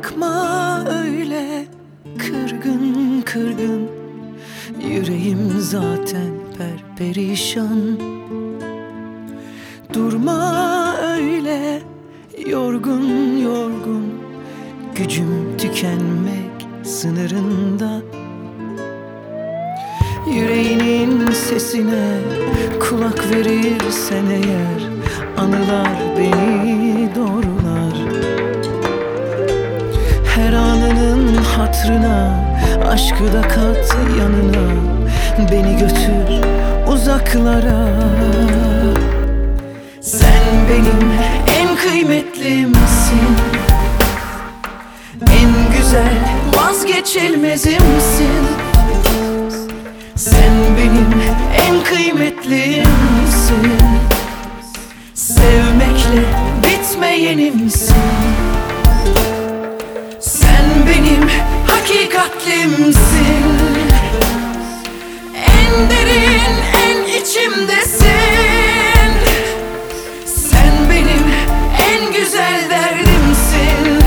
Bakma öyle kırgın kırgın, yüreğim zaten perperişan. Durma öyle yorgun yorgun, gücüm tükenmek sınırında. Yüreğinin sesine kulak verirsen eğer, anılar beni doğrular. Her anının hatrına aşkı da kat yanına, beni götür uzaklara. Sen benim en kıymetlimsin, en güzel vazgeçilmezimsin. Sen benim en kıymetlimsin, sevmekle bitmeyenimsin. Sen benim hakikatlimsin, en derin en içimdesin. Sen benim en güzel derdimsin.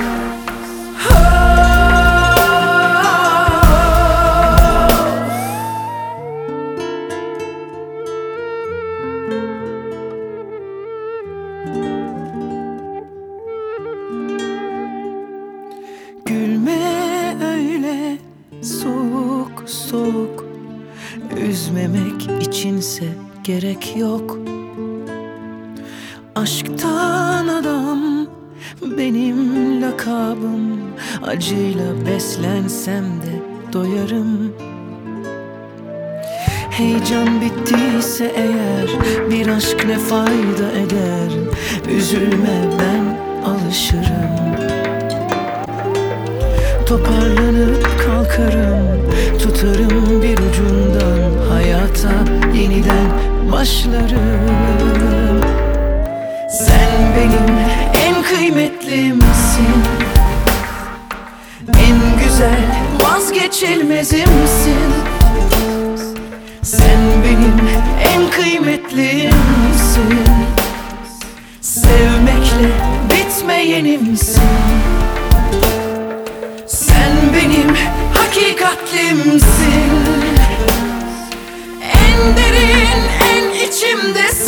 Gülme öyle soğuk soğuk, üzmemek içinse gerek yok. Aşktan adam benim lakabım, acıyla beslensem de doyarım. Heyecan bittiyse eğer, bir aşk ne fayda eder? Üzülme, ben alışırım. Toparlanıp kalkarım, tutarım bir ucundan, hayata yeniden başlarım. Sen benim en kıymetlimsin, en güzel vazgeçilmezimsin. Sen benim en kıymetlimsin, sevmekle bitmeyenimsin. Sen benim hakikatlimsin, en derin en içimdesin.